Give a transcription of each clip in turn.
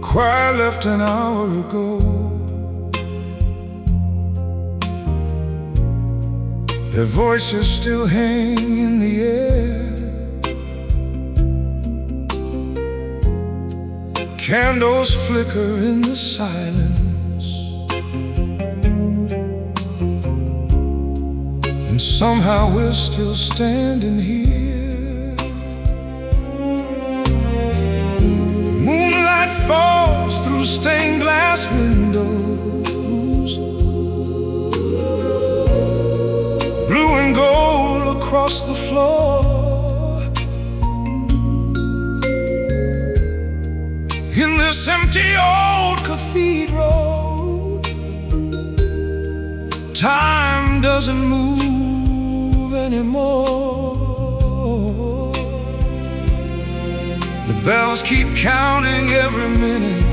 choir left an hour ago. Their voices still hang in the air. Candles flicker in the silence, and somehow we're still standing here. Moonlight falls through stained glass windows, blue and gold across the floor. In this empty old cathedral, time doesn't move anymore. The bells keep counting every minute,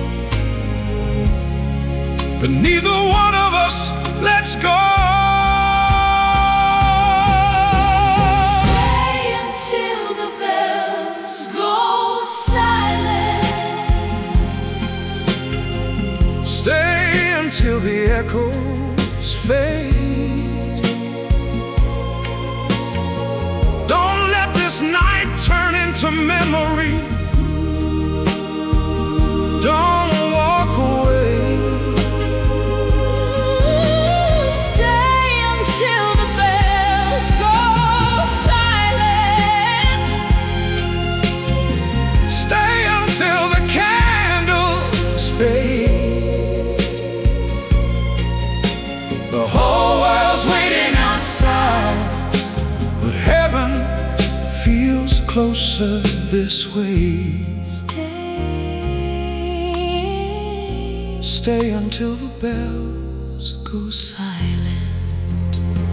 but neither one of us lets go. Stay until the echoes fade. Don't let this night turn into memory. Don't walk away. Stay until the bells go silent. Stay until the candles fade. The whole world's waiting outside, but heaven feels closer this way. Stay until the bells go silent.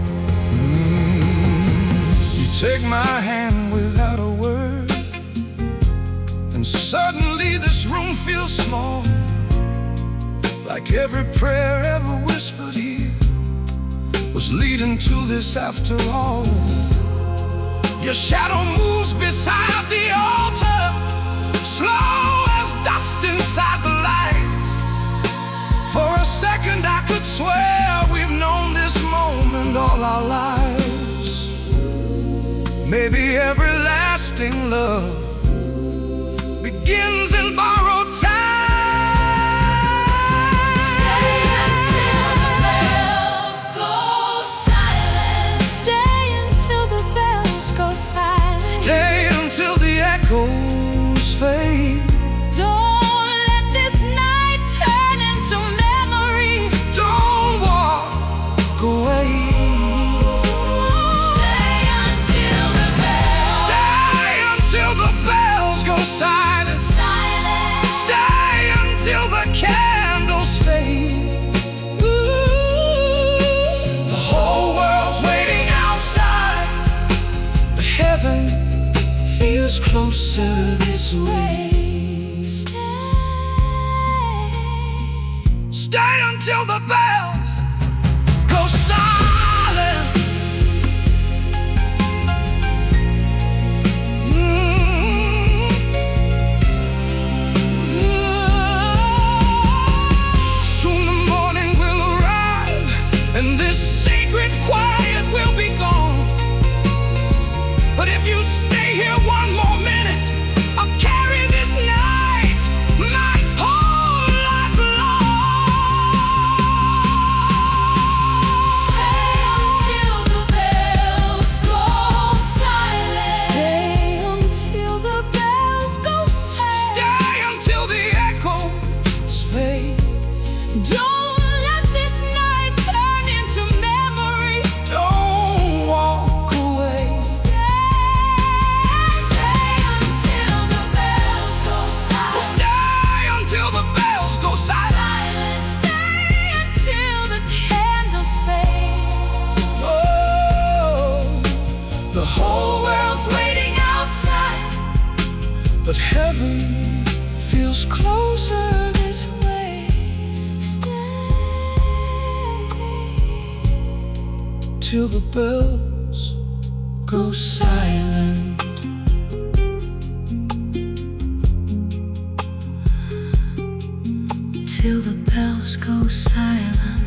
You take my hand without a word, and suddenly this room feels small, like every prayer ever whispered here was leading to this after all. Your shadow moves beside the altar, slow as dust inside the light. For a second I could swear we've known this moment all our lives. Maybe everlasting love begins in borrowed time. Stay until the echoes fade. Don't let this night turn into memory. Don't walk away. Stay until the bells. Stay until the bells go silent. Stay until the candles fade. The whole world's waiting outside, but heaven feels closer this way. Stay until the bells go silent. Soon the morning will arrive, and this sacred quiet will be gone. But if you stay here one more minute, I'll carry this night my whole life long. Stay until the bells go silent. Stay until the bells go silent. Stay until the echoes fade. Don't let this night turn into memory. Don't walk away. Stay until the bells go silent. Stay until the bells go silent. Stay until the candles fade. Oh, the whole world's waiting outside, but heaven feels closer this way. Stay till the bells go silent. till the bells go silent.